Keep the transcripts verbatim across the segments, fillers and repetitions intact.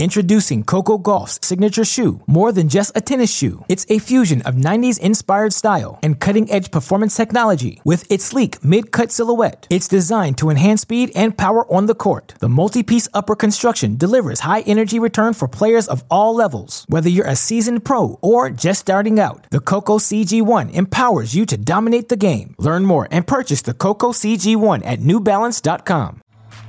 Introducing Coco Gauff's signature shoe, more than just a tennis shoe. It's a fusion of nineties-inspired style and cutting-edge performance technology with its sleek mid-cut silhouette. It's designed to enhance speed and power on the court. The multi-piece upper construction delivers high-energy return for players of all levels. Whether you're a seasoned pro or just starting out, the Coco C G one empowers you to dominate the game. Learn more and purchase the Coco C G one at new balance dot com.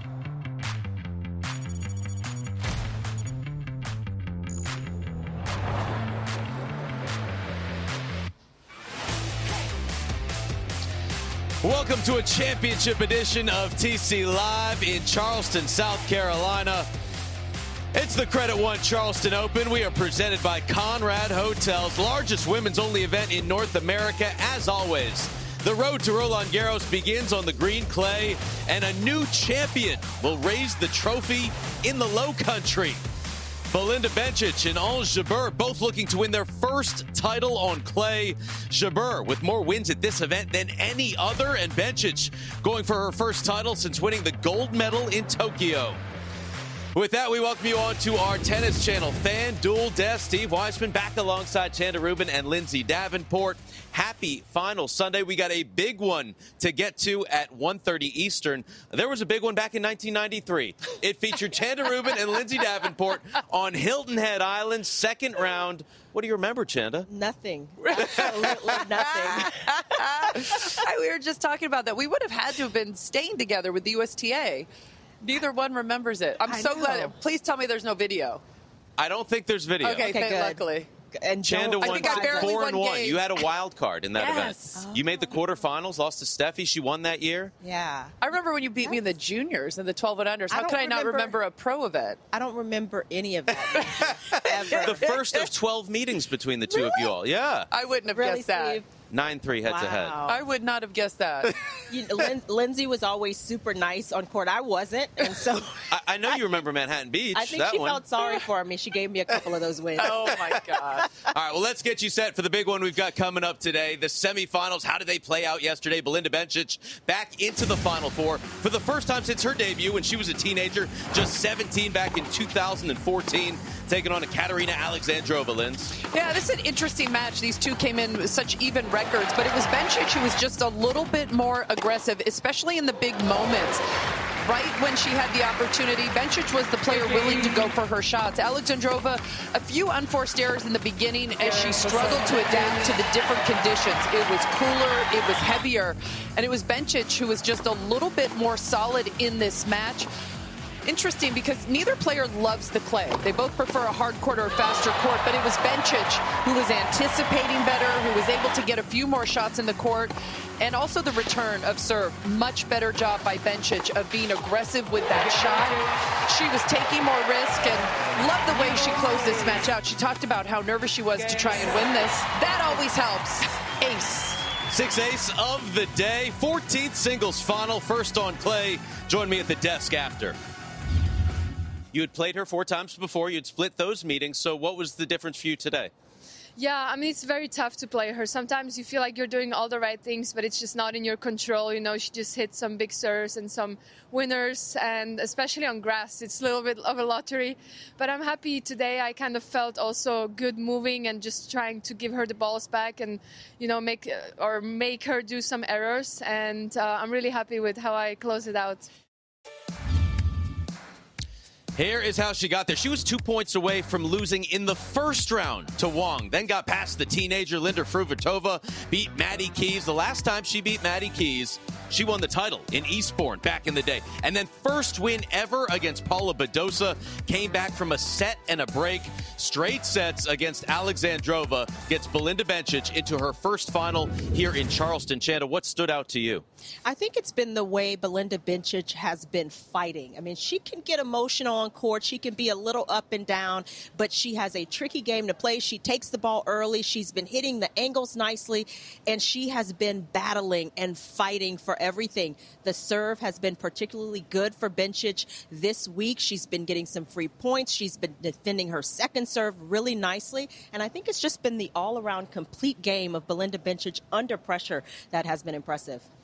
Welcome to a championship edition of T C Live in Charleston, South Carolina. It's the Credit One Charleston Open. We are presented by Conrad Hotels, largest women's only event in North America. As always, the road to Roland Garros begins on the green clay, and a new champion will raise the trophy in the Low Country. Belinda Bencic and Ons Jabeur both looking to win their first title on clay. Jabeur with more wins at this event than any other, and Bencic going for her first title since winning the gold medal in Tokyo. With that, we welcome you on to our tennis channel, FanDuel Desk. Steve Weissman back alongside Chanda Rubin and Lindsay Davenport. Happy final Sunday. We got a big one to get to at one thirty Eastern. There was a big one back in nineteen ninety-three. It featured Chanda Rubin and Lindsay Davenport on Hilton Head Island, second round. What do you remember, Chanda? Nothing. Absolutely nothing. We were just talking about that. We would have had to have been staying together with the U S T A. Neither one remembers it. I'm I so know. glad. Please tell me there's no video. I don't think there's video. Okay, Okay, thank- good. luckily. And Chanda don't- I won think I barely four and won one. games. You had a wild card in that Yes. event. You made the quarterfinals, lost to Steffi. She won that year. Yeah. I remember when you beat me in the juniors and the twelve and unders. I How don't could I not remember- remember a pro event? I don't remember any of that. Ever. The first of twelve meetings between the two of you all. Yeah. I wouldn't have Really, guessed that. Steve? nine three head to head. Wow. I would not have guessed that. You know, Lin- Lindsay was always super nice on court. I wasn't, and so I, I know you remember Manhattan Beach. I think that she one. felt sorry for me. She gave me a couple of those wins. Oh, my God. All right, well, let's get you set for the big one we've got coming up today. The semifinals. How did they play out yesterday? Belinda Bencic back into the Final Four for the first time since her debut when she was a teenager, just seventeen back in two thousand fourteen, taking on a Katerina Alexandrova, Linz. Yeah, this is an interesting match. These two came in with such even records, but it was Bencic who was just a little bit more aggressive, especially in the big moments. Right when she had the opportunity, Bencic was the player willing to go for her shots. Alexandrova, a few unforced errors in the beginning as she struggled to adapt to the different conditions. It was cooler, it was heavier, and it was Bencic who was just a little bit more solid in this match. Interesting because neither player loves the clay. They both prefer a hard court or a faster court, but it was Bencic who was anticipating better, who was able to get a few more shots in the court, and also the return of serve. Much better job by Bencic of being aggressive with that shot. She was taking more risk and loved the way she closed this match out. She talked about how nervous she was to try and win this. That always helps. Ace. Six ace of the day, fourteenth singles final, first on clay. Join me at the desk after. You had played her four times before. You'd split those meetings. So what was the difference for you today? Yeah, I mean, it's very tough to play her. Sometimes you feel like you're doing all the right things, but it's just not in your control. You know, she just hit some big serves and some winners, and especially on grass, it's a little bit of a lottery. But I'm happy today. I kind of felt also good moving and just trying to give her the balls back and, you know, make or make her do some errors. And uh, I'm really happy with how I closed it out. Here is how she got there. She was two points away from losing in the first round to Wong. Then got past the teenager Linda Fruhvirtova, beat Maddie Keys. The last time she beat Maddie Keys, she won the title in Eastbourne back in the day. And then first win ever against Paula Badosa. Came back from a set and a break. Straight sets against Alexandrova. Gets Belinda Bencic into her first final here in Charleston. Chanda, what stood out to you? I think it's been the way Belinda Bencic has been fighting. I mean, she can get emotional on court. She can be a little up and down, but she has a tricky game to play. She takes the ball early. She's been hitting the angles nicely, and she has been battling and fighting for everything. The serve has been particularly good for Bencic this week. She's been getting some free points. She's been defending her second serve really nicely, and I think it's just been the all-around complete game of Belinda Bencic under pressure that has been impressive.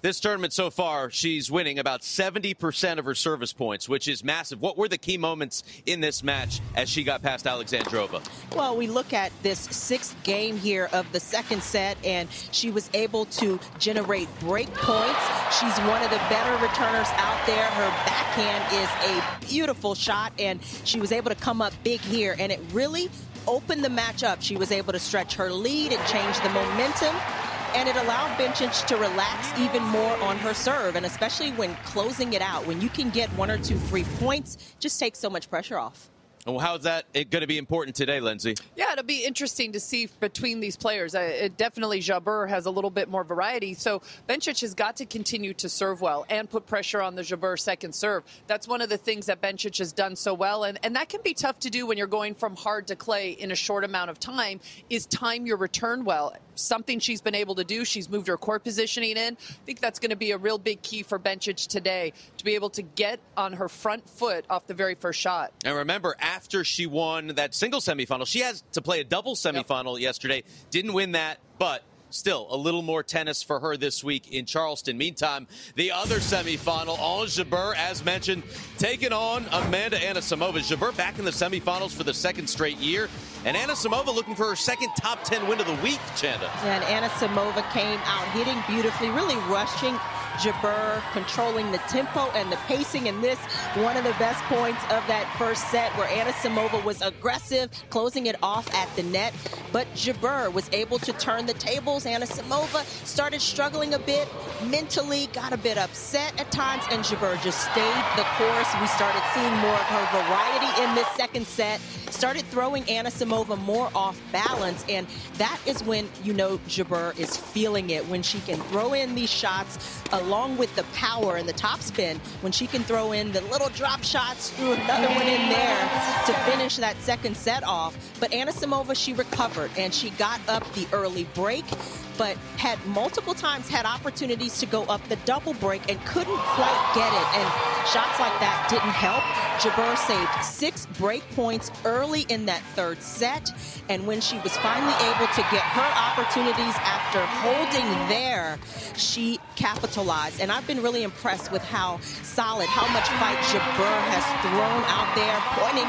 This tournament so far, she's winning about seventy percent of her service points, which is massive. What were the key moments in this match as she got past Alexandrova? Well, we look at this sixth game here of the second set, and she was able to generate break points. She's one of the better returners out there. Her backhand is a beautiful shot, and she was able to come up big here, and it really opened the match up. She was able to stretch her lead and change the momentum. And it allowed Bencic to relax even more on her serve, and especially when closing it out. When you can get one or two free points, just takes so much pressure off. Well, how's that going to be important today, Lindsay? Yeah, it'll be interesting to see between these players. Uh, it definitely, Jabeur has a little bit more variety. So Bencic has got to continue to serve well and put pressure on the Jabeur second serve. That's one of the things that Bencic has done so well. And, and that can be tough to do when you're going from hard to clay in a short amount of time, is time your return well. Something she's been able to do. She's moved her court positioning in. I think that's going to be a real big key for Bencic today, to be able to get on her front foot off the very first shot. And remember, after she won that single semifinal, she has to play a double semifinal yep. yesterday. Didn't win that, but still a little more tennis for her this week in Charleston. Meantime, the other semifinal, Ons Jabeur, as mentioned, taking on Amanda Anisimova. Jabeur back in the semifinals for the second straight year. And Anisimova looking for her second top ten win of the week, Chanda. And Anisimova came out hitting beautifully, really rushing Jabeur, controlling the tempo and the pacing. And this, one of the best points of that first set, where Anisimova was aggressive, closing it off at the net. But Jabeur was able to turn the tables. Anisimova started struggling a bit mentally, got a bit upset at times, and Jabeur just stayed the course. We started seeing more of her variety in this second set, started throwing Anisimova more off balance, and that is when you know Jabeur is feeling it, when she can throw in these shots along with the power and the topspin, when she can throw in the little drop shots, threw another one in there to finish that second set off. But Anisimova, she recovered, and she got up the early break, but had multiple times had opportunities to go up the double break and couldn't quite get it. And shots like that didn't help. Jabeur saved six break points early in that third set. And when she was finally able to get her opportunities after holding there, she capitalized. And I've been really impressed with how solid, how much fight Jabeur has thrown out there, pointing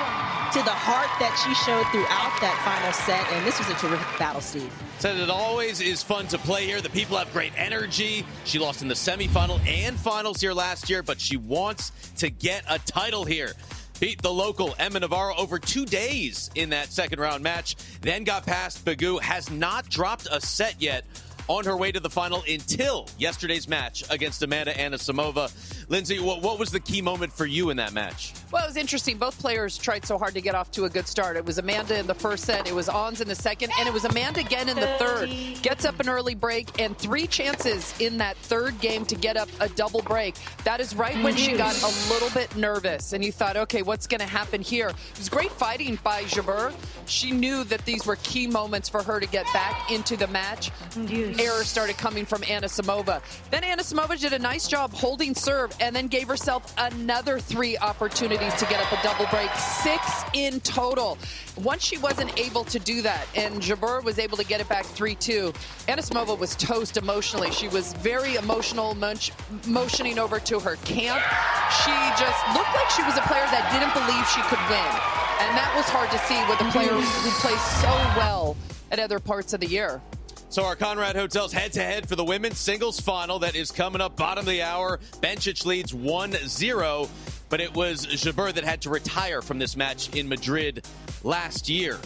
to the heart that she showed throughout that final set. And this was a terrific battle, Steve. Said it always is fun to play here. The people have great energy. She lost in the semifinal and finals here last year, but she wants to get a title here. Beat the local Emma Navarro over two days in that second round match, then got past Begu, has not dropped a set yet on her way to the final until yesterday's match against Amanda Anisimova. Lindsay, what, what was the key moment for you in that match? Well, it was interesting. Both players tried so hard to get off to a good start. It was Amanda in the first set, it was Ons in the second, and it was Amanda again in the third. Gets up an early break, and three chances in that third game to get up a double break. That is right when she got a little bit nervous, and you thought, okay, what's going to happen here? It was great fighting by Jabeur. She knew that these were key moments for her to get back into the match. Errors started coming from Anisimova. Then Anisimova did a nice job holding serve, and then gave herself another three opportunities to get up a double break, six in total. Once she wasn't able to do that, and Jabeur was able to get it back three two, Anisimova was toast emotionally. She was very emotional, munch, motioning over to her camp. She just looked like she was a player that didn't believe she could win. And that was hard to see with a player who plays so well at other parts of the year. So our Conrad Hotels head-to-head for the women's singles final that is coming up bottom of the hour. Bencic leads one zero, but it was Jabeur that had to retire from this match in Madrid last year.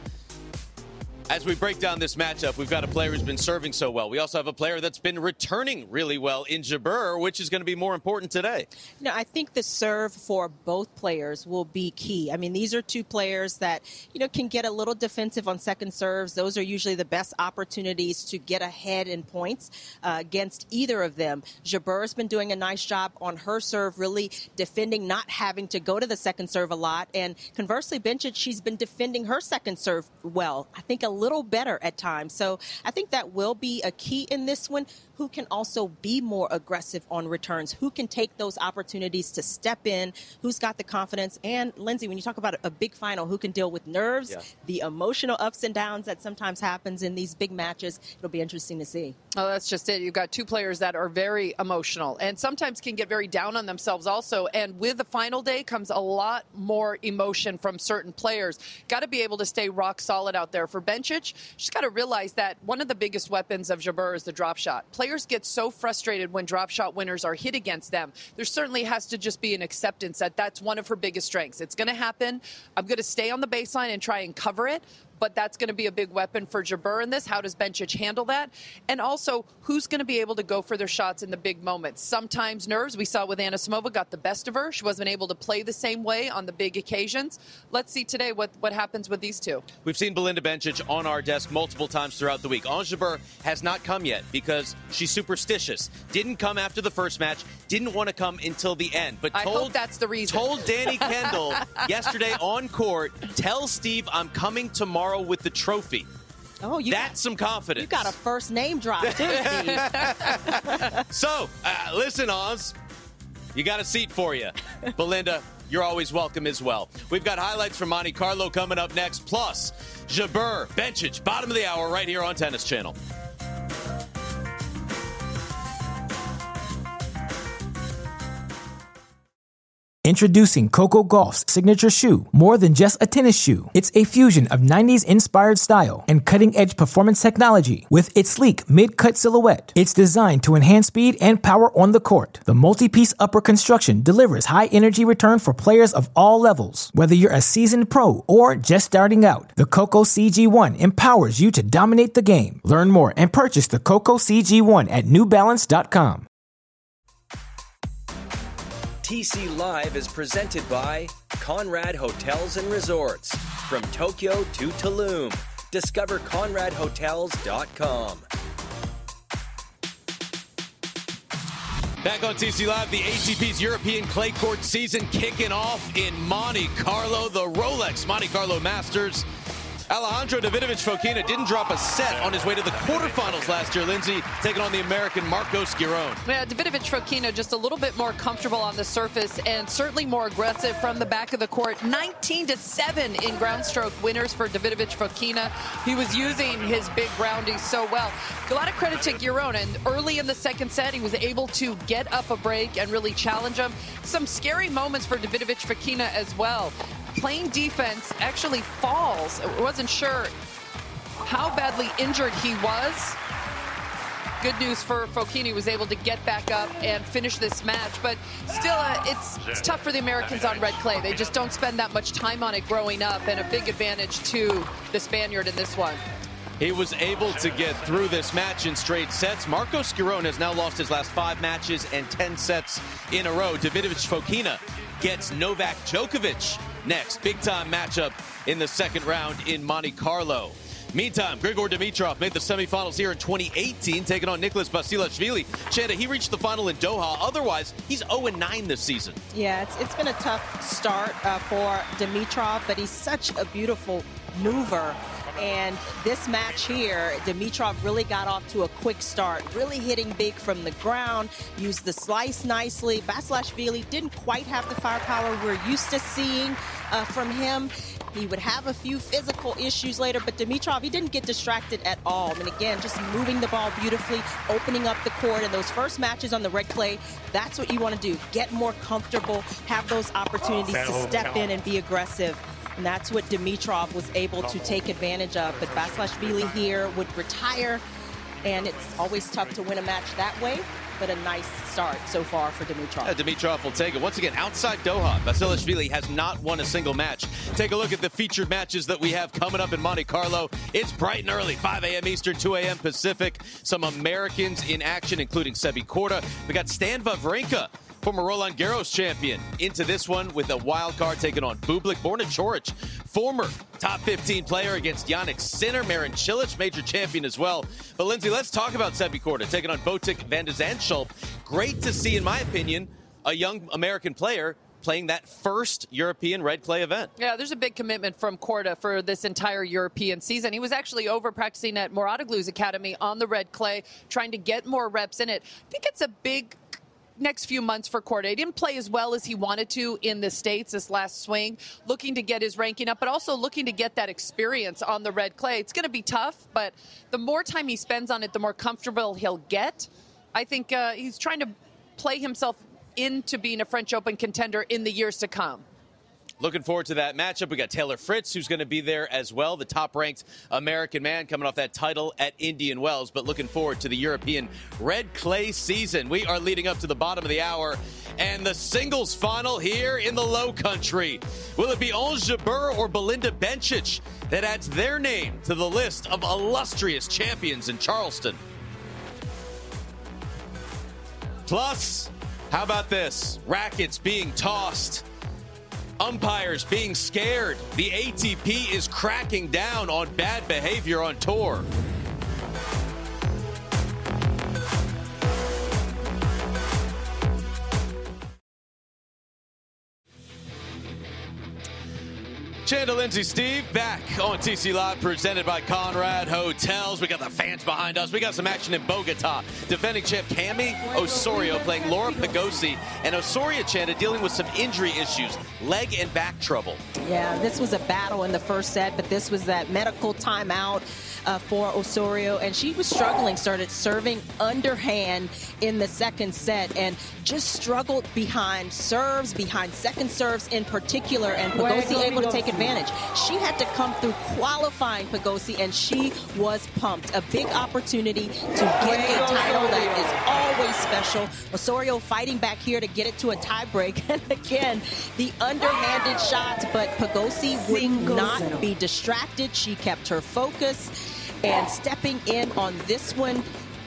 As we break down this matchup, we've got a player who's been serving so well. We also have a player that's been returning really well in Jabeur, which is going to be more important today. No, I think the serve for both players will be key. I mean, these are two players that, you know, can get a little defensive on second serves. Those are usually the best opportunities to get ahead in points uh, against either of them. Jabeur's been doing a nice job on her serve, really defending, not having to go to the second serve a lot. And conversely, Bencic, she's been defending her second serve well. I think a little better at times. So I think that will be a key in this one. Who can also be more aggressive on returns? Who can take those opportunities to step in? Who's got the confidence? And Lindsay, when you talk about a big final, who can deal with nerves, yeah. the emotional ups and downs that sometimes happens in these big matches, it'll be interesting to see. Oh, that's just it. You've got two players that are very emotional and sometimes can get very down on themselves also. And with the final day comes a lot more emotion from certain players. Got to be able to stay rock solid out there. For Bencic, she's got to realize that one of the biggest weapons of Jabeur is the drop shot. Players get so frustrated when drop shot winners are hit against them. There certainly has to just be an acceptance that that's one of her biggest strengths. It's going to happen. I'm going to stay on the baseline and try and cover it. But that's going to be a big weapon for Jabeur in this. How does Bencic handle that? And also, who's going to be able to go for their shots in the big moments? Sometimes nerves, we saw with Anisimova, got the best of her. She wasn't able to play the same way on the big occasions. Let's see today what, what happens with these two. We've seen Belinda Bencic on our desk multiple times throughout the week. Ons Jabeur has not come yet because she's superstitious. Didn't come after the first match. Didn't want to come until the end. But told, I hope that's the reason. Told Danny Kendall yesterday on court, tell Steve I'm coming tomorrow with the trophy. Oh, you That's got, some confidence. You got a first name drop, too, Steve. So, uh, listen, Oz, you got a seat for you. Belinda, you're always welcome as well. We've got highlights from Monte Carlo coming up next, plus Jabeur, Bencic, bottom of the hour right here on Tennis Channel. Introducing Coco Gauff's signature shoe. More than just a tennis shoe, it's a fusion of nineties-inspired style and cutting-edge performance technology. With its sleek mid-cut silhouette, it's designed to enhance speed and power on the court. The multi-piece upper construction delivers high-energy return for players of all levels. Whether you're a seasoned pro or just starting out, the Coco C G one empowers you to dominate the game. Learn more and purchase the Coco C G one at new balance dot com. T C Live is presented by Conrad Hotels and Resorts. From Tokyo to Tulum, discover conrad hotels dot com. Back on T C Live, the A T P's European clay court season kicking off in Monte Carlo, the Rolex Monte Carlo Masters. Alejandro Davidovich Fokina didn't drop a set on his way to the quarterfinals last year. Lindsay taking on the American Marcos Giron. Yeah, Davidovich Fokina just a little bit more comfortable on the surface and certainly more aggressive from the back of the court. nineteen to seven in ground stroke winners for Davidovich Fokina. He was using his big groundies so well. A lot of credit to Giron, and early in the second set, he was able to get up a break and really challenge him. Some scary moments for Davidovich Fokina as well. Playing defense, actually falls. I wasn't sure how badly injured he was. Good news for Fokina, he was able to get back up and finish this match. But still, uh, it's, it's tough for the Americans on red clay. They just don't spend that much time on it growing up, and a big advantage to the Spaniard in this one. He was able to get through this match in straight sets. Marcos Giron has now lost his last five matches and ten sets in a row. Davidovich Fokina gets Novak Djokovic next. Big-time matchup in the second round in Monte Carlo. Meantime, Grigor Dimitrov made the semifinals here in twenty eighteen, taking on Nicholas Basilashvili. Chanda, he reached the final in Doha. Otherwise, he's oh and nine this season. Yeah, it's, it's been a tough start uh, for Dimitrov, but he's such a beautiful mover. And this match here, Dimitrov really got off to a quick start, really hitting big from the ground, used the slice nicely. Basilashvili didn't quite have the firepower we're used to seeing uh, from him. He would have a few physical issues later, but Dimitrov, he didn't get distracted at all. I mean, again, just moving the ball beautifully, opening up the court. And those first matches on the red clay, that's what you want to do. Get more comfortable, have those opportunities to step in and be aggressive. And that's what Dimitrov was able to take advantage of. But Basilashvili here would retire, and it's always tough to win a match that way. But a nice start so far for Dimitrov. Yeah, Dimitrov will take it. Once again, outside Doha, Basilashvili has not won a single match. Take a look at the featured matches that we have coming up in Monte Carlo. It's bright and early, five a.m. Eastern, two a.m. Pacific. Some Americans in action, including Sebi Korda. We got Stan Wawrinka, former Roland Garros champion, into this one with a wild card taking on Bublik. Borna Coric, former top fifteen player, against Jannik Sinner. Marin Cilic, major champion as well. But Lindsay, let's talk about Sebi Korda taking on Botic van de Zandschulp. Great to see, in my opinion, a young American player playing that first European red clay event. Yeah, there's a big commitment from Korda for this entire European season. He was actually over practicing at Muratoglu's academy on the red clay, trying to get more reps in it. I think it's a big next few months for Korda. He didn't play as well as he wanted to in the States this last swing, looking to get his ranking up, but also looking to get that experience on the red clay. It's going to be tough, but the more time he spends on it, the more comfortable he'll get. I think uh, he's trying to play himself into being a French Open contender in the years to come. Looking forward to that matchup. We got Taylor Fritz, who's going to be there as well, the top-ranked American man coming off that title at Indian Wells. But looking forward to the European red clay season. We are leading up to the bottom of the hour, and the singles final here in the Low Country. Will it be Ons Jabeur or Belinda Bencic that adds their name to the list of illustrious champions in Charleston? Plus, how about this? Rackets being tossed. Umpires being scared. The A T P is cracking down on bad behavior on tour. Chanda, Lindsay, Steve, back on T C Live, presented by Conrad Hotels. We got the fans behind us. We got some action in Bogota. Defending champ Cami Osorio playing Laura Pigossi. And Osorio, Chanda, dealing with some injury issues, leg and back trouble. Yeah, this was a battle in the first set, but this was that medical timeout uh, for Osorio. And she was struggling, started serving underhand in the second set, and just struggled behind serves, behind second serves in particular. And Pigossi able to take advantage. She had to come through qualifying Pigossi, and she was pumped. A big opportunity to get a title that is always special. Osorio fighting back here to get it to a tiebreak. And again, the underhanded shots, but Pigossi would not be distracted. She kept her focus, and stepping in on this one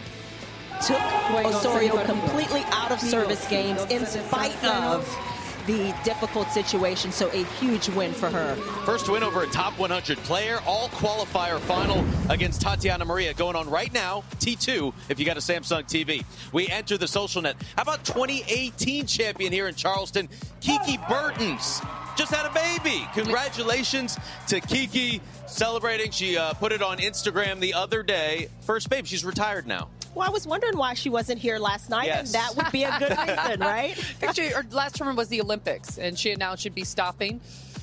took Osorio completely out of service games in spite of the difficult situation, so a huge win for her. First win over a top one hundred player, all qualifier final against Tatiana Maria, going on right now, T two, if you got a Samsung T V. We enter the social net. How about twenty eighteen champion here in Charleston, Kiki Bertens? Just had a baby. Congratulations to Kiki, celebrating. She uh, put it on Instagram the other day. First babe, she's retired now. Well, I was wondering why she wasn't here last night, yes. and that would be a good reason, right? Actually, her last tournament was the Olympics, and she announced she'd be stopping.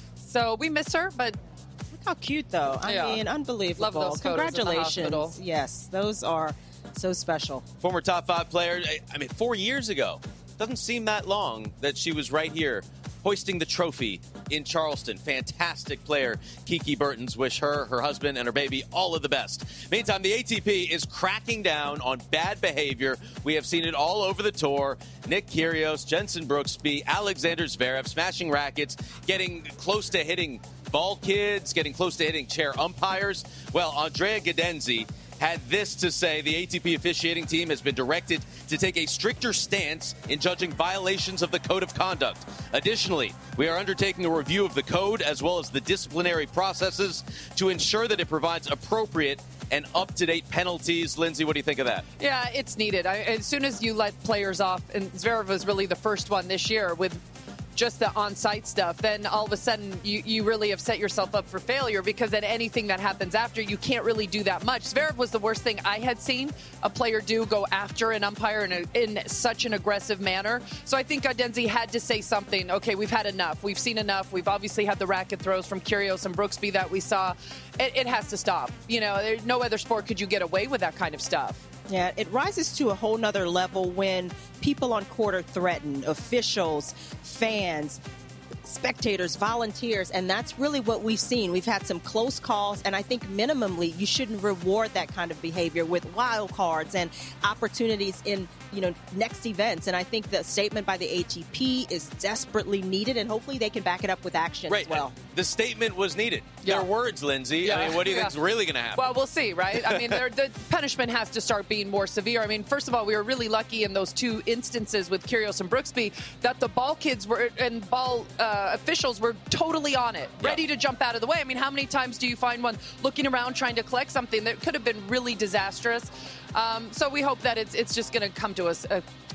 So we miss her, but look how cute, though. I yeah. mean, unbelievable. Love those Congratulations. Yes, those are so special. Former top five player. I mean, four years ago. Doesn't seem that long that she was right here hoisting the trophy in Charleston. Fantastic player, Kiki Bertens. Wish her, her husband, and her baby all of the best. Meantime, the A T P is cracking down on bad behavior. We have seen it all over the tour. Nick Kyrgios, Jenson Brooksby, Alexander Zverev smashing rackets, getting close to hitting ball kids, getting close to hitting chair umpires. Well, Andrea Gadenzi had this to say. The A T P officiating team has been directed to take a stricter stance in judging violations of the code of conduct. Additionally, we are undertaking a review of the code as well as the disciplinary processes to ensure that it provides appropriate and up-to-date penalties. Lindsay, what do you think of that? Yeah, it's needed. I, as soon as you let players off, and Zverev was really the first one this year with just the on-site stuff, then all of a sudden you, you really have set yourself up for failure, because then anything that happens after, you can't really do that much. Zverev was the worst thing I had seen a player do, go after an umpire in, a, in such an aggressive manner. So I think Gadenzi had to say something. Okay, we've had enough. We've seen enough. We've obviously had the racket throws from Kyrgios and Brooksby that we saw. It, it has to stop. You know, there's no other sport could you get away with that kind of stuff. Yeah, it rises to a whole nother level when people on court are threatened, officials, fans, spectators, volunteers, and that's really what we've seen. We've had some close calls, and I think minimally you shouldn't reward that kind of behavior with wild cards and opportunities in, you know, next events. And I think the statement by the A T P is desperately needed, and hopefully they can back it up with action right. as well. The statement was needed. Yeah. Their words, Lindsay. Yeah. I mean, what do you yeah. think is really going to happen? Well, we'll see, right? I mean, the punishment has to start being more severe. I mean, first of all, we were really lucky in those two instances with Kyrgios and Brooksby that the ball kids were and ball uh, officials were totally on it, ready yeah. to jump out of the way. I mean, how many times do you find one looking around trying to collect something that could have been really disastrous? Um, so we hope that it's it's just going to come to us. Uh,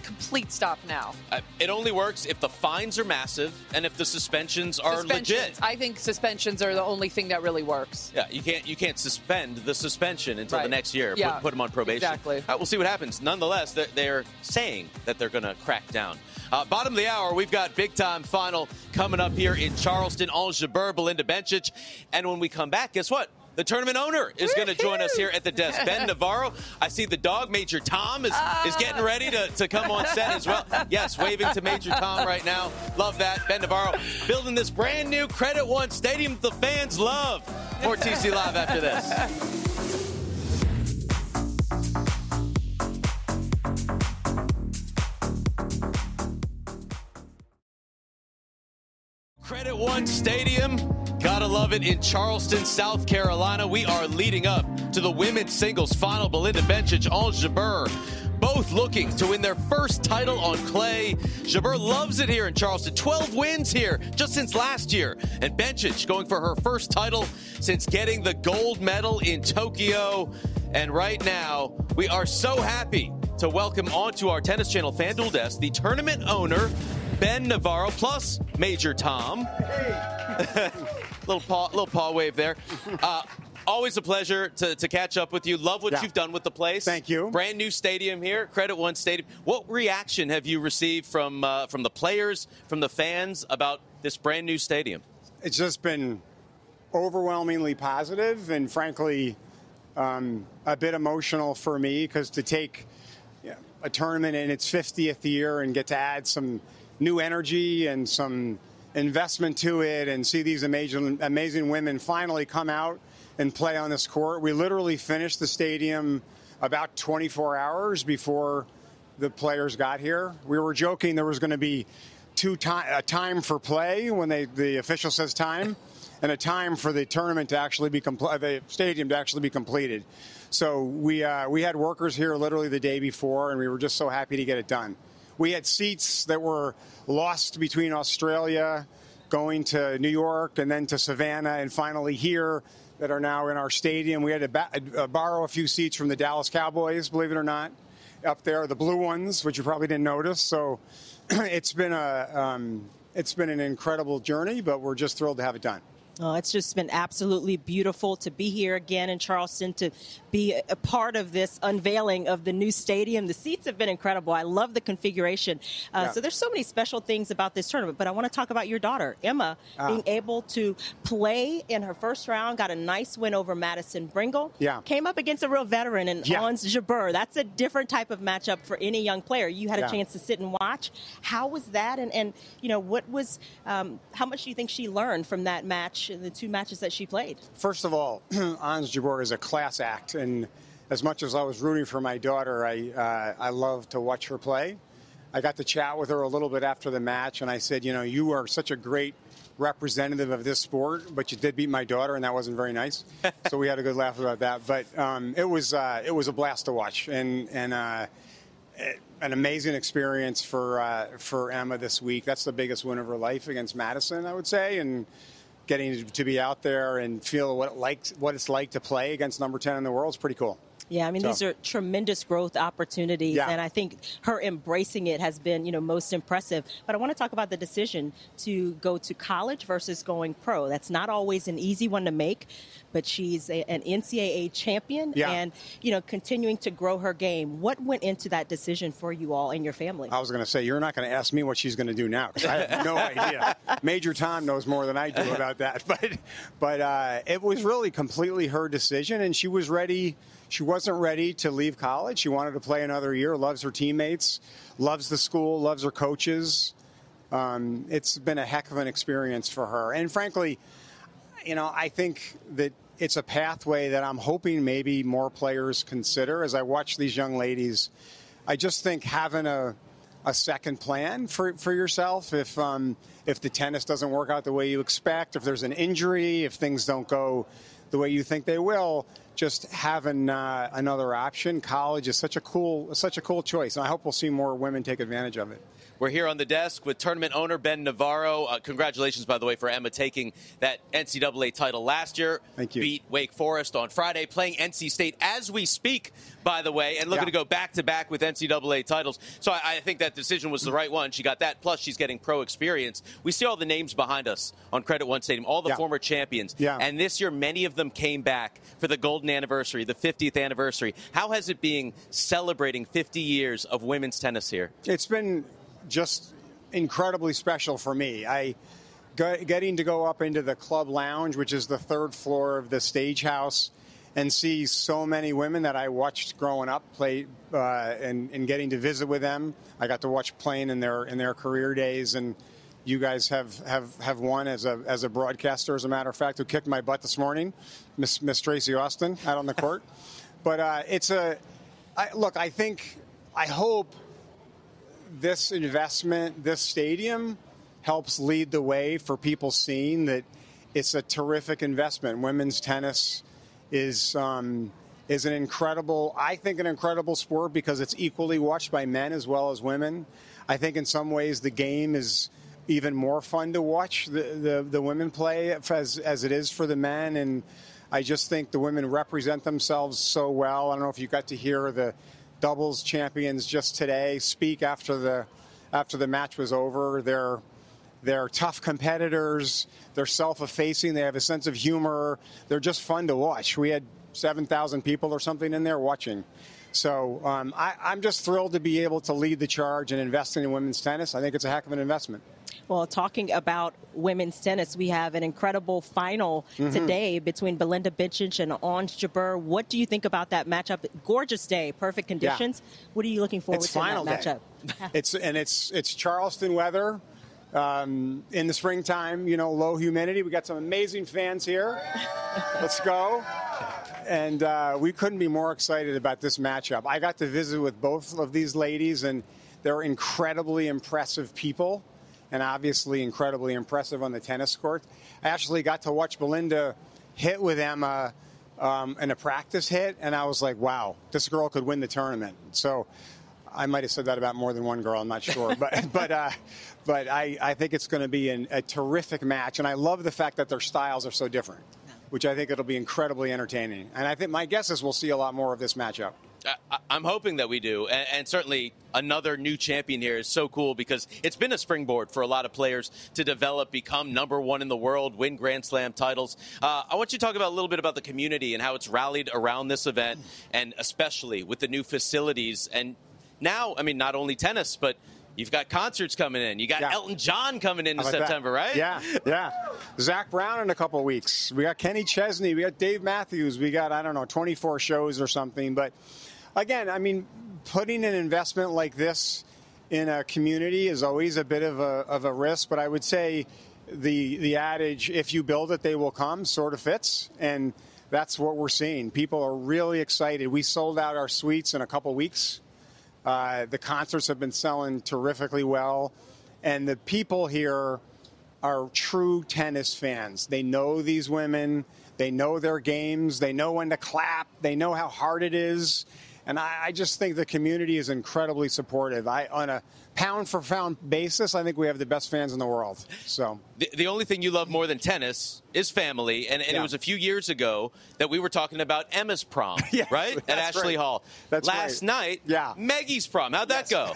complete stop now. Uh, it only works if the fines are massive and if the suspensions are suspensions. legit. I think suspensions are the only thing that really works. Yeah, you can't you can't suspend the suspension until right. the next year. Yeah. Put, put them on probation. Exactly. All right, we'll see what happens. Nonetheless, they're, they're saying that they're going to crack down. Uh, bottom of the hour, we've got big time final coming up here in Charleston. Ons Jabeur, Belinda Bencic, and when we come back, guess what? The tournament owner is going to join us here at the desk. Ben Navarro. I see the dog, Major Tom, is, is getting ready to, to come on set as well. Yes, waving to Major Tom right now. Love that. Ben Navarro building this brand new Credit One Stadium the fans love. More T C Live after this. Credit One Stadium, gotta love it, in Charleston, South Carolina. We are leading up to the women's singles final. Belinda Bencic, Ons Jabeur, both looking to win their first title on clay. Jabeur loves it here in Charleston. twelve wins here just since last year. And Bencic going for her first title since getting the gold medal in Tokyo. And right now, we are so happy to welcome onto our Tennis Channel FanDuel desk the tournament owner, Ben Navarro, plus Major Tom. Hey. little paw, little paw wave there. Uh, always a pleasure to, to catch up with you. Love what yeah. you've done with the place. Thank you. Brand new stadium here, Credit One Stadium. What reaction have you received from uh, from the players, from the fans about this brand new stadium? It's just been overwhelmingly positive and, frankly, um, a bit emotional for me, because to take you know, a tournament in its fiftieth year and get to add some new energy and some investment to it and see these amazing, amazing women finally come out and play on this court. We literally finished the stadium about twenty-four hours before the players got here. We were joking there was going to be two time, a time for play when they, the official says time, and a time for the tournament to actually be compl- the stadium to actually be completed. So we uh, we had workers here literally the day before, and we were just so happy to get it done. We had seats that were lost between Australia, going to New York, and then to Savannah, and finally here, that are now in our stadium. We had to ba- uh, borrow a few seats from the Dallas Cowboys, believe it or not, up there, the blue ones, which you probably didn't notice. So it's been a um, it's been an incredible journey, but we're just thrilled to have it done. Oh, it's just been absolutely beautiful to be here again in Charleston, to be a part of this unveiling of the new stadium. The seats have been incredible. I love the configuration. Uh, yeah. So there's so many special things about this tournament. But I want to talk about your daughter, Emma, ah. being able to play in her first round, got a nice win over Madison Bringle. Yeah. Came up against a real veteran in yeah. Ons Jabeur. That's a different type of matchup for any young player. You had a yeah. chance to sit and watch. How was that? And, and you know, what was, um, how much do you think she learned from that match? The two matches that she played? First of all, Ons Jabeur is a class act, and as much as I was rooting for my daughter, I uh, I love to watch her play. I got to chat with her a little bit after the match, and I said, you know, you are such a great representative of this sport, but you did beat my daughter, and that wasn't very nice. So we had a good laugh about that. But um, it was uh, it was a blast to watch, and and uh, an amazing experience for uh, for Emma this week. That's the biggest win of her life against Madison, I would say, and getting to be out there and feel what it like, what it's like to play against number ten in the world is pretty cool. Yeah, I mean, so. These are tremendous growth opportunities, yeah. and I think her embracing it has been, you know, most impressive. But I want to talk about the decision to go to college versus going pro. That's not always an easy one to make, but she's a, an N C double A champion yeah. and, you know, continuing to grow her game. What went into that decision for you all and your family? I was going to say, you're not going to ask me what she's going to do now, because I have no idea. Major Tom knows more than I do about that. But, but uh, it was really completely her decision, and she was ready. She wasn't ready to leave college. She wanted to play another year, loves her teammates, loves the school, loves her coaches. Um, it's been a heck of an experience for her. And frankly, you know, I think that it's a pathway that I'm hoping maybe more players consider. As I watch these young ladies, I just think having a a second plan for, for yourself if um, if the tennis doesn't work out the way you expect, if there's an injury, if things don't go the way you think they will, just having uh, another option. College is such a cool, such a cool choice, and I hope we'll see more women take advantage of it. We're here on the desk with tournament owner Ben Navarro. Uh, congratulations, by the way, for Emma taking that N C double A title last year. Thank you. Beat Wake Forest on Friday, playing N C State as we speak, by the way, and looking yeah. to go back-to-back with N C double A titles. So I, I think that decision was the right one. She got that, plus she's getting pro experience. We see all the names behind us on Credit One Stadium, all the yeah. former champions. Yeah. And this year, many of them came back for the golden anniversary, the fiftieth anniversary. How has it been celebrating fifty years of women's tennis here? It's been just incredibly special for me. I getting to go up into the club lounge, which is the third floor of the stage house, and see so many women that I watched growing up play, uh, and, and getting to visit with them. I got to watch playing in their in their career days, and you guys have, have, have won as a as a broadcaster, as a matter of fact, who kicked my butt this morning, Miss Miss Tracy Austin, out on the court. But uh, it's a I, look. I think I hope this investment, this stadium, helps lead the way for people seeing that it's a terrific investment. Women's tennis is um, is an incredible, I think, an incredible sport because it's equally watched by men as well as women. I think in some ways the game is even more fun to watch, the the, the women play as as it is for the men. And I just think the women represent themselves so well. I don't know if you got to hear the doubles champions just today speak after the after the match was over. They're they're tough competitors. They're self-effacing. They have a sense of humor. They're just fun to watch. We had seven thousand people or something in there watching. So um, I, I'm just thrilled to be able to lead the charge and investing in women's tennis. I think it's a heck of an investment. Well, talking about women's tennis, we have an incredible final mm-hmm. today between Belinda Bencic and Ons Jabeur. What do you think about that matchup? Gorgeous day, perfect conditions. Yeah. What are you looking forward it's to in final that day. matchup? it's and it's it's Charleston weather um, in the springtime. You know, low humidity. We got some amazing fans here. Let's go. And uh, we couldn't be more excited about this matchup. I got to visit with both of these ladies, and they're incredibly impressive people. And obviously incredibly impressive on the tennis court. I actually got to watch Belinda hit with Emma um, in a practice hit, and I was like, wow, this girl could win the tournament. So I might have said that about more than one girl, I'm not sure. but but uh, but I, I think it's going to be an, a terrific match, and I love the fact that their styles are so different, which I think it'll be incredibly entertaining. And I think my guess is we'll see a lot more of this matchup. I, I'm hoping that we do, and, and certainly another new champion here is so cool because it's been a springboard for a lot of players to develop, become number one in the world, win Grand Slam titles. Uh, I want you to talk about a little bit about the community and how it's rallied around this event, and especially with the new facilities. And now, I mean, not only tennis, but you've got concerts coming in. You got yeah. Elton John coming in in September, that? right? Yeah, yeah. Zach Brown in a couple of weeks. We got Kenny Chesney. We got Dave Matthews. We got, I don't know, twenty-four shows or something. But again, I mean, putting an investment like this in a community is always a bit of a, of a risk. But I would say the the adage, if you build it, they will come, sort of fits. And that's what we're seeing. People are really excited. We sold out our suites in a couple weeks. Uh, the concerts have been selling terrifically well. And the people here are true tennis fans. They know these women. They know their games. They know when to clap. They know how hard it is. And I, I just think the community is incredibly supportive. I, on a pound-for-pound basis, I think we have the best fans in the world. So the, the only thing you love more than tennis is family, and, and yeah. it was a few years ago that we were talking about Emma's prom, yeah, right? At Ashley right. Hall. That's Last right. night, yeah. Maggie's prom. How'd that yes.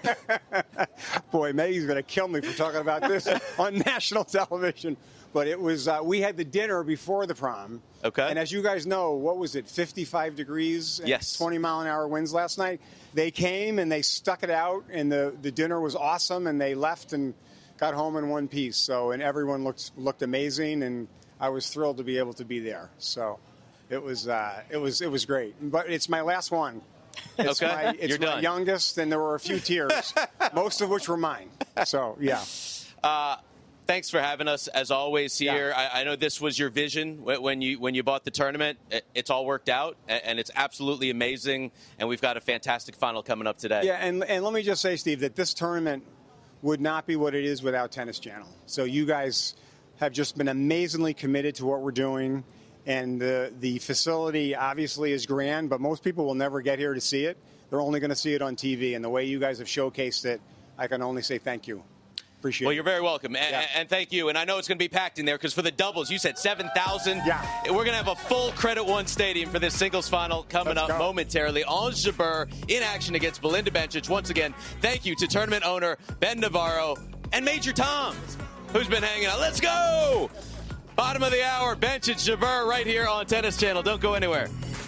go? Boy, Maggie's going to kill me for talking about this on national television. But it was, uh, we had the dinner before the prom. Okay. And as you guys know, what was it, fifty-five degrees and yes. twenty mile an hour winds last night? They came and they stuck it out, and the, the dinner was awesome, and they left and got home in one piece. So, and everyone looked looked amazing, and I was thrilled to be able to be there. So it was, uh, it was, it was great. But it's my last one. It's okay. my, it's You're my done. youngest, and there were a few tears, most of which were mine. So, yeah. Uh, Thanks for having us, as always, here. Yeah. I, I know this was your vision when you when you bought the tournament. It's all worked out, and it's absolutely amazing, and we've got a fantastic final coming up today. Yeah, and, and let me just say, Steve, that this tournament would not be what it is without Tennis Channel. So you guys have just been amazingly committed to what we're doing, and the, the facility obviously is grand, but most people will never get here to see it. They're only going to see it on T V, and the way you guys have showcased it I can only say thank you. Appreciate well, it. you're very welcome, and, Yeah. and thank you. And I know it's going to be packed in there because for the doubles, you said seven thousand. Yeah. We're going to have a full Credit One stadium for this singles final coming Let's up go. momentarily. Ons Jabeur in action against Belinda Bencic. Once again, thank you to tournament owner Ben Navarro and Major Tom, who's been hanging out. Let's go! Bottom of the hour, Bencic Jabeur right here on Tennis Channel. Don't go anywhere.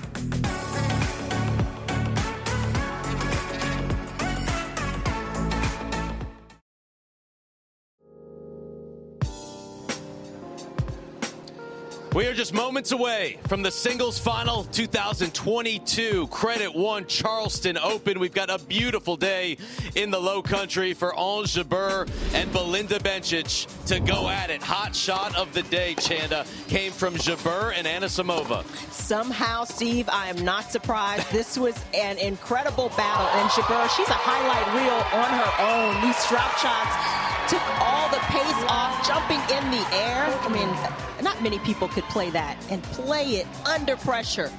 We are just moments away from the singles final two thousand twenty-two Credit One Charleston Open. We've got a beautiful day in the Low Country for Ons Jabeur and Belinda Bencic to go at it. Hot shot of the day, Chanda, came from Jabeur and Anisimova. Somehow, Steve, I am not surprised. This was an incredible battle. And Jabeur, she's a highlight reel on her own. These drop shots took all the pace off, jumping in the air. I mean, not many people could play that and play it under pressure.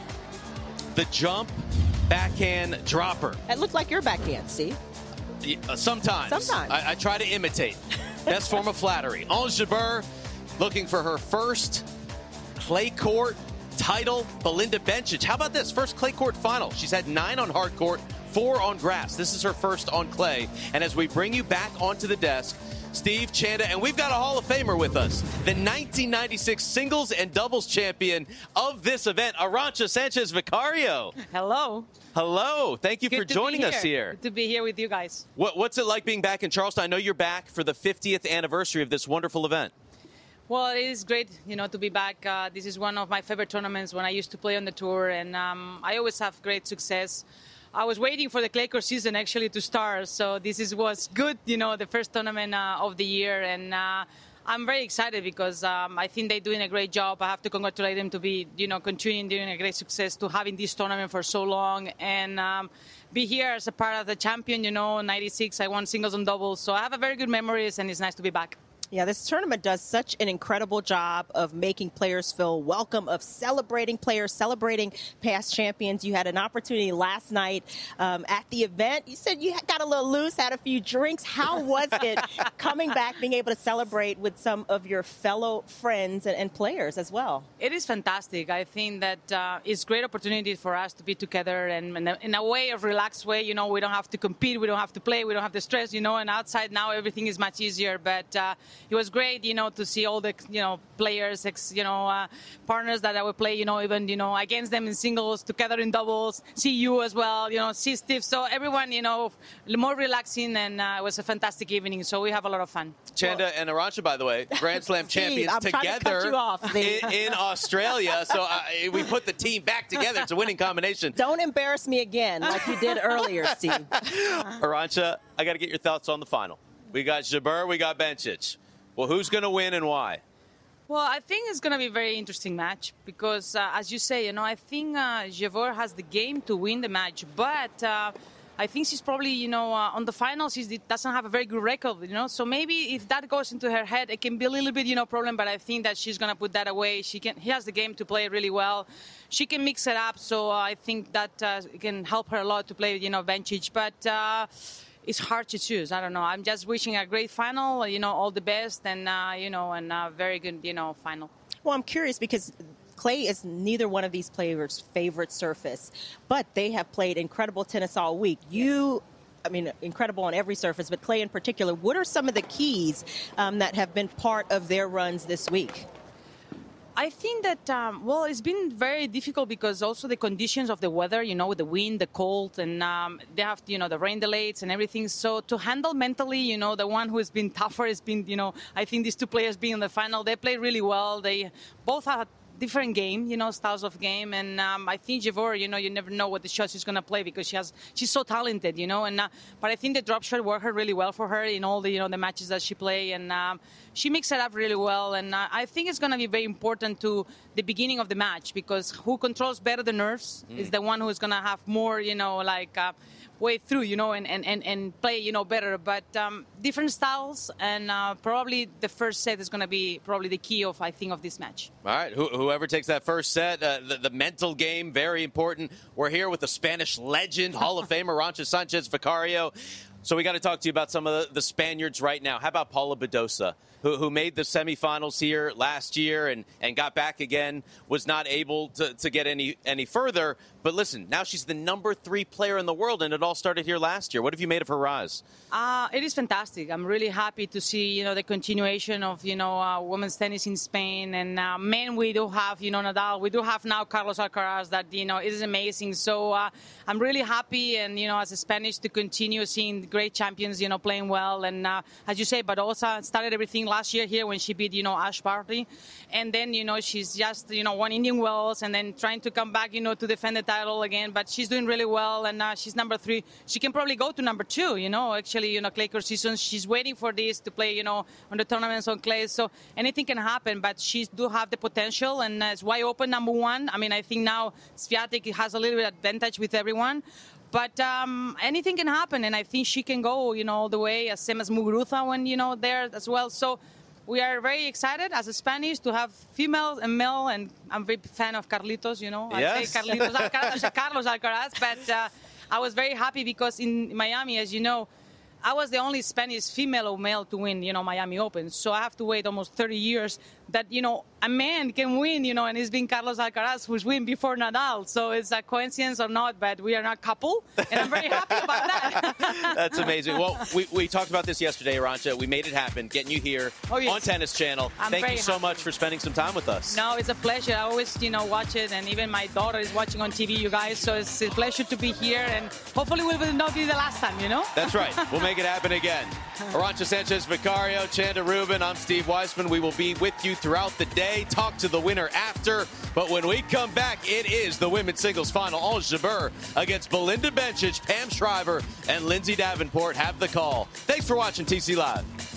The jump, backhand, dropper. It looked like your backhand, Steve. Yeah, uh, sometimes. Sometimes. I, I try to imitate. Best form of flattery. Ons Jabeur looking for her first clay court title. Belinda Bencic. How about this? First clay court final. She's had nine on hard court, four on grass. This is her first on clay. And as we bring you back onto the desk, Steve, Chanda, and we've got a Hall of Famer with us, the nineteen ninety-six singles and doubles champion of this event, Arantxa Sanchez Vicario. Hello. Hello. Thank you Good for to joining be us here. Good to be here with you guys. What, what's it like being back in Charleston? I know you're back for the fiftieth anniversary of this wonderful event. Well, it is great, you know, to be back. Uh, this is one of my favorite tournaments when I used to play on the tour, and um, I always have great success. I was waiting for the clay court season actually to start, so this is was good, you know, the first tournament uh, of the year, and uh, I'm very excited because um, I think they're doing a great job. I have to congratulate them to be, you know, continuing doing a great success to having this tournament for so long, and um, be here as a part of the champion. You know, ninety-six I won singles and doubles, so I have a very good memories, and it's nice to be back. Yeah, this tournament does such an incredible job of making players feel welcome, of celebrating players, celebrating past champions. You had an opportunity last night um, at the event. You said you got a little loose, had a few drinks. How was it coming back, being able to celebrate with some of your fellow friends and, and players as well? It is fantastic. I think that uh, it's a great opportunity for us to be together and in a, in a way of relaxed way. You know, we don't have to compete, we don't have to play, we don't have to stress, you know, and outside now everything is much easier. But uh, it was great, you know, to see all the, you know, players, ex, you know, uh, partners that I would play, you know, even, you know, against them in singles, together in doubles, see you as well, you know, see Steve. So everyone, you know, more relaxing, and uh, it was a fantastic evening. So we have a lot of fun. Chanda well, and Arantxa, by the way, Grand Slam Steve, champions I'm together to off, in, in Australia. So uh, we put the team back together. It's a winning combination. Don't embarrass me again like you did earlier, Steve. Arantxa, I got to get your thoughts on the final. We got Jabeur, we got Bencic. Well, who's going to win and why? Well, I think it's going to be a very interesting match because, uh, as you say, you know, I think uh, Jabeur has the game to win the match, but uh, I think she's probably, you know, uh, on the finals, she doesn't have a very good record, you know, so maybe if that goes into her head, it can be a little bit, you know, problem, but I think that she's going to put that away. She can, he has the game to play really well. She can mix it up, so I think that uh, it can help her a lot to play, you know, Bencic, but... Uh, It's hard to choose. I don't know. I'm just wishing a great final, you know, all the best, and, uh, you know, and a very good, you know, final. Well, I'm curious because clay is neither one of these players' favorite surface, but they have played incredible tennis all week. You, I mean, incredible on every surface, but clay in particular. What are some of the keys um, that have been part of their runs this week? I think that, um, well, it's been very difficult because also the conditions of the weather, you know, with the wind, the cold, and um, they have, you know, the rain delays and everything. So to handle mentally, you know, the one who has been tougher has been, you know, I think these two players being in the final, they play really well. They both have different game, you know, styles of game. And um, I think Jabeur, you know, you never know what the shot she's going to play because she has, she's so talented, you know. And uh, but I think the drop shot worked her really well for her in all the, you know, the matches that she play. And um, she mixed it up really well. And uh, I think it's going to be very important to the beginning of the match because who controls better the nerves mm. is the one who's going to have more, you know, like uh, way through, you know, and, and, and, and play, you know, better. But um, different styles, and uh, probably the first set is going to be probably the key of, I think, of this match. All right, Wh- whoever takes that first set, uh, the, the mental game, very important. We're here with the Spanish legend, Hall of Famer, Arantxa Sanchez Vicario. So we got to talk to you about some of the, the Spaniards right now. How about Paula Badosa, who, who made the semifinals here last year and, and got back again, was not able to, to get any, any further. But listen, now she's the number three player in the world, and it all started here last year. What have you made of her rise? Uh, it is fantastic. I'm really happy to see, you know, the continuation of, you know, uh, women's tennis in Spain. And uh, men, we do have, you know, Nadal. We do have now Carlos Alcaraz that, you know, is amazing. So uh, I'm really happy, and, you know, as a Spanish, to continue seeing great champions, you know, playing well. And uh, as you say, Badosa started everything last year here when she beat, you know, Ash Barty. And then, you know, she's just, you know, won Indian Wells and then trying to come back, you know, to defend the title again. But she's doing really well, and uh, she's number three. She can probably go to number two, you know, actually, you know, clay court season. She's waiting for this to play, you know, on the tournaments on clay. So anything can happen, but she do have the potential, and uh, it's wide open, number one. I mean, I think now Swiatek has a little bit advantage with everyone. But um, anything can happen, and I think she can go, you know, all the way, as same as Muguruza when, you know, there as well. So we are very excited as a Spanish to have female and male, and I'm a big fan of Carlitos, you know. Yes. I say Carlitos Alcaraz, Carlos Alcaraz, but uh, I was very happy because in Miami, as you know, I was the only Spanish female or male to win, you know, Miami Open. So I have to wait almost thirty years that, you know, a man can win, you know, and it's been Carlos Alcaraz who's win before Nadal. So it's a coincidence or not, but we are not a couple, and I'm very happy about that. That's amazing. Well, we, we talked about this yesterday, Arantxa. We made it happen, getting you here oh, yes. on Tennis Channel. I'm Thank very you so happy. much for spending some time with us. No, it's a pleasure. I always, you know, watch it, and even my daughter is watching on T V, you guys. So it's a pleasure to be here, and hopefully we will not be the last time, you know? That's right. We'll make it happen again. Arantxa Sanchez Vicario, Chanda Rubin, I'm Steve Weissman. We will be with you throughout the day, talk to the winner after. But when we come back, it is the women's singles final. Ons Jabeur against Belinda Bencic, Pam Shriver, and Lindsay Davenport have the call. Thanks for watching T C Live.